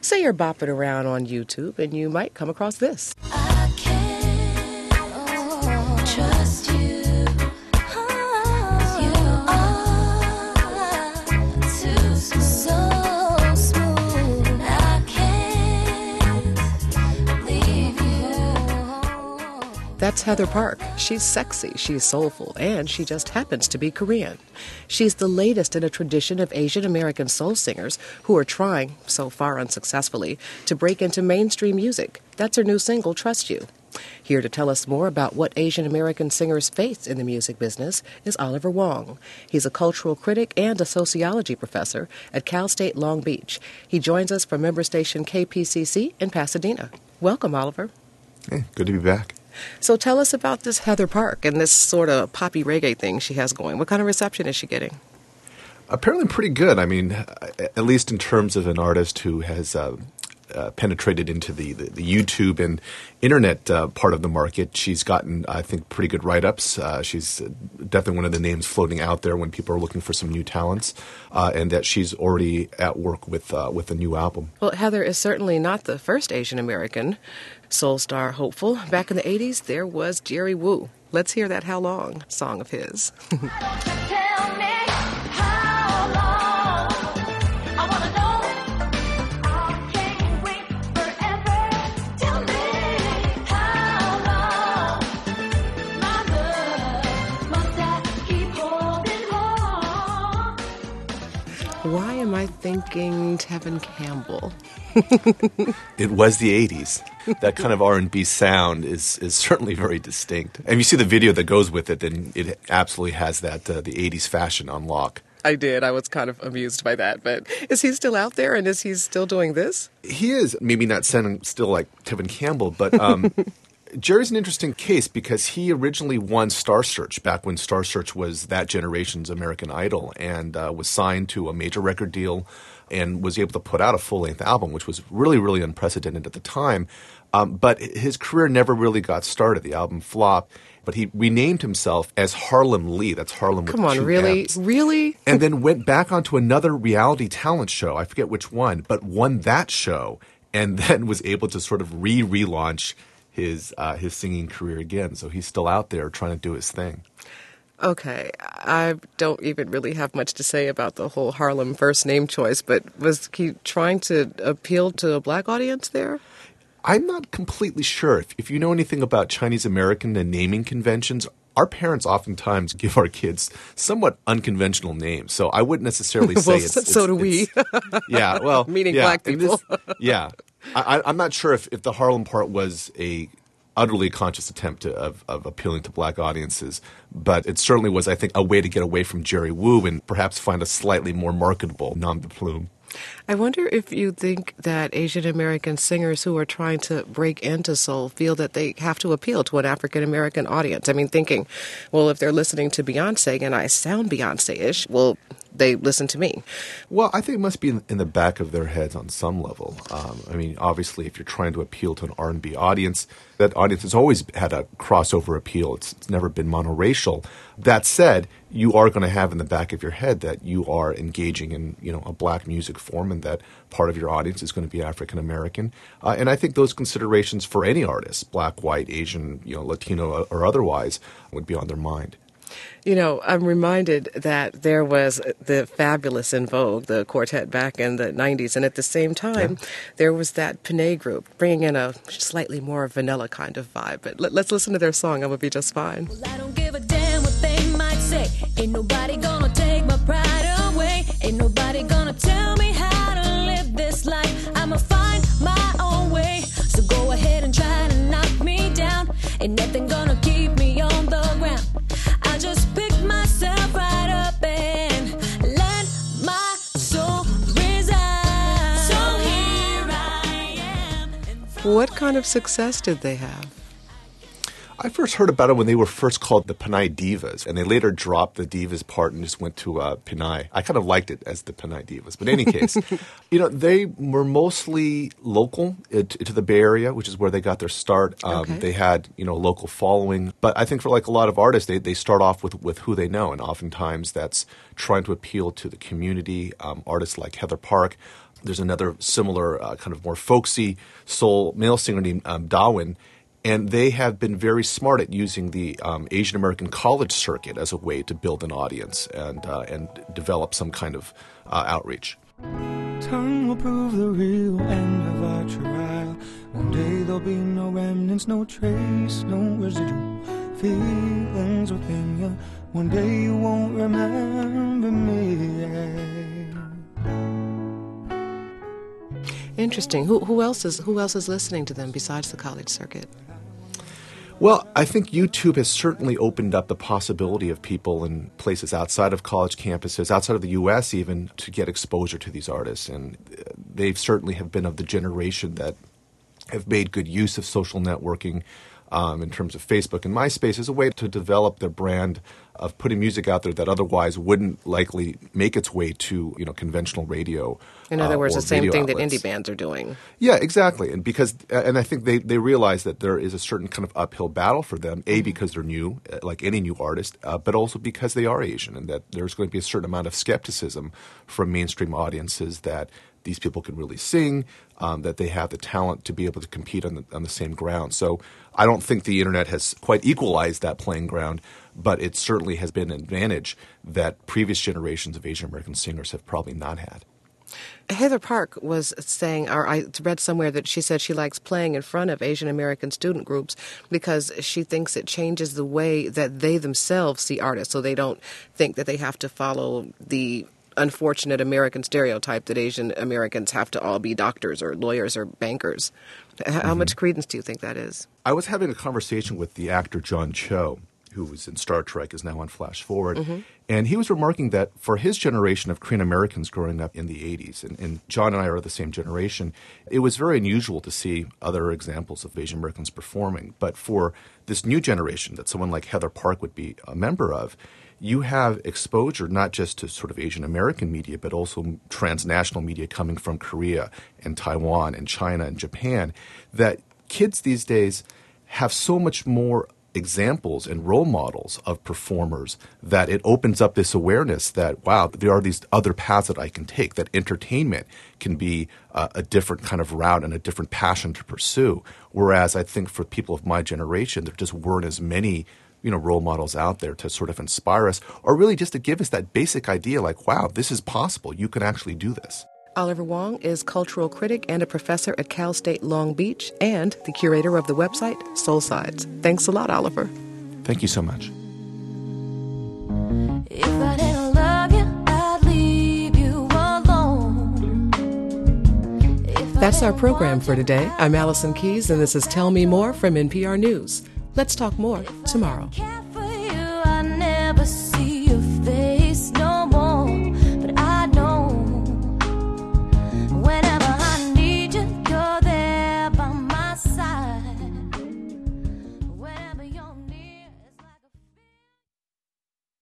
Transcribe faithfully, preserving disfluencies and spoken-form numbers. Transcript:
say you're bopping around on YouTube and you might come across this. I can't oh, trust you. Oh, you are too so smooth. I can't leave you. That's Heather Park. She's sexy, she's soulful, and she just happens to be Korean. She's the latest in a tradition of Asian American soul singers who are trying, so far unsuccessfully, to break into mainstream music. That's her new single, Trust You. Here to tell us more about what Asian American singers face in the music business is Oliver Wong. He's a cultural critic and a sociology professor at Cal State Long Beach. He joins us from member station K P C C in Pasadena. Welcome, Oliver. Hey, good to be back. So tell us about this Heather Park and this sort of poppy reggae thing she has going. What kind of reception is she getting? Apparently pretty good. I mean, at least in terms of an artist who has uh, uh, penetrated into the, the, the YouTube and internet uh, part of the market, she's gotten, I think, pretty good write-ups. Uh, she's definitely one of the names floating out there when people are looking for some new talents, uh, and that she's already at work with uh, with a new album. Well, Heather is certainly not the first Asian American soul star hopeful. Back in the eighties, there was Jerry Wu. Let's hear that How Long song of his. Tell me how long. I wanna know. I can't wait forever. Tell me how long. My love, must I keep holding on? Why am I thinking Tevin Campbell? It was the eighties. That kind of R and B sound is is certainly very distinct. And if you see the video that goes with it, then it absolutely has that uh, the eighties fashion on lock. I did. I was kind of amused by that. But is he still out there, and is he still doing this? He is. Maybe not sounding still like Tevin Campbell, but um, Jerry's an interesting case because he originally won Star Search back when Star Search was that generation's American Idol, and uh, was signed to a major record deal and was able to put out a full-length album, which was really, really unprecedented at the time. Um, but his career never really got started. The album flopped, but he renamed himself as Harlem Lee. That's Harlem with Come on, two really? M's. Really? And then went back onto another reality talent show. I forget which one, but won that show and then was able to sort of re-relaunch his uh, his singing career again. So he's still out there trying to do his thing. Okay, I don't even really have much to say about the whole Harlem first name choice, but was he trying to appeal to a black audience there? I'm not completely sure. If, if you know anything about Chinese American and naming conventions, our parents oftentimes give our kids somewhat unconventional names. So I wouldn't necessarily say well, it's, so, it's... so do we. Yeah, well... Meaning yeah, black and people. This, yeah. I, I'm not sure if, if the Harlem part was a utterly conscious attempt to, of, of appealing to black audiences, but it certainly was, I think, a way to get away from Jerry Wu and perhaps find a slightly more marketable nom de plume. I wonder if you think that Asian American singers who are trying to break into soul feel that they have to appeal to an African American audience. I mean, thinking, well, if they're listening to Beyonce and I sound Beyonce-ish, well, they listen to me. Well, I think it must be in, in the back of their heads on some level. Um, I mean, obviously, if you're trying to appeal to an R and B audience, that audience has always had a crossover appeal. It's, it's never been monoracial. That said, you are going to have in the back of your head that you are engaging in, you know, a black music form and that part of your audience is going to be African American. Uh, and I think those considerations for any artist, black, white, Asian, you know, Latino or otherwise, would be on their mind. You know, I'm reminded that there was the Fabulous in Vogue, the quartet back in the nineties, and at the same time, yeah. there was that Panay group bringing in a slightly more vanilla kind of vibe. But let, let's listen to their song, I'm Gonna Be Just Fine. Well, I don't give a damn what they might say. Ain't nobody gonna take my pride away. Ain't nobody gonna tell me how to live this life. I'ma find my own way. So go ahead and try to knock me down. Ain't nothing gonna keep me on the ground. I just pick myself right up and let my soul reside. So here I am. What kind of success did they have? I first heard about it when they were first called the Panay Divas, and they later dropped the Divas part and just went to uh, Panay. I kind of liked it as the Panay Divas. But in any case, you know, they were mostly local to, to the Bay Area, which is where they got their start. Um, okay. They had, you know, a local following. But I think for like a lot of artists, they, they start off with, with who they know, and oftentimes that's trying to appeal to the community. Um, artists like Heather Park. There's another similar uh, kind of more folksy soul male singer named um, Darwin. And they have been very smart at using the um, Asian American college circuit as a way to build an audience and uh, and develop some kind of uh, outreach. Time will prove the real end of our trial. One day there'll be no remnants, no trace, no residue. Feelings within you. One day you won't remember me. Interesting. Who who else is who else is listening to them besides the college circuit? Well, I think YouTube has certainly opened up the possibility of people in places outside of college campuses, outside of the U S even, to get exposure to these artists. And they certainly have been of the generation that have made good use of social networking um, in terms of Facebook and MySpace as a way to develop their brand of putting music out there that otherwise wouldn't likely make its way to, you know, conventional radio. In other uh, words, or the same video thing outlets. that indie bands are doing. Yeah, exactly. And because, and I think they, they realize that there is a certain kind of uphill battle for them, A, because they're new, like any new artist, uh, but also because they are Asian, and that there's going to be a certain amount of skepticism from mainstream audiences that these people can really sing, um, that they have the talent to be able to compete on the, on the same ground. So I don't think the internet has quite equalized that playing ground, but it certainly has been an advantage that previous generations of Asian American singers have probably not had. Heather Park was saying, or I read somewhere that she said she likes playing in front of Asian American student groups because she thinks it changes the way that they themselves see artists, so they don't think that they have to follow the unfortunate American stereotype that Asian Americans have to all be doctors or lawyers or bankers. How mm-hmm. much credence do you think that is? I was having a conversation with the actor John Cho, who was in Star Trek, is now on Flash Forward. Mm-hmm. And he was remarking that for his generation of Korean Americans growing up in the eighties, and, and John and I are the same generation, it was very unusual to see other examples of Asian Americans performing. But for this new generation that someone like Heather Park would be a member of, you have exposure not just to sort of Asian American media, but also transnational media coming from Korea and Taiwan and China and Japan, that kids these days have so much more examples and role models of performers that it opens up this awareness that, wow, there are these other paths that I can take, that entertainment can be uh, a different kind of route and a different passion to pursue. Whereas I think for people of my generation, there just weren't as many, you know, role models out there to sort of inspire us, or really just to give us that basic idea like, wow, this is possible. You can actually do this. Oliver Wong is cultural critic and a professor at Cal State Long Beach and the curator of the website Soulsides. Thanks a lot, Oliver. Thank you so much. If I didn't love you, I'd leave you alone. That's our program for today. I'm Allison Keyes, and this is Tell Me More from N P R News. Let's talk more tomorrow. Care for you, I never see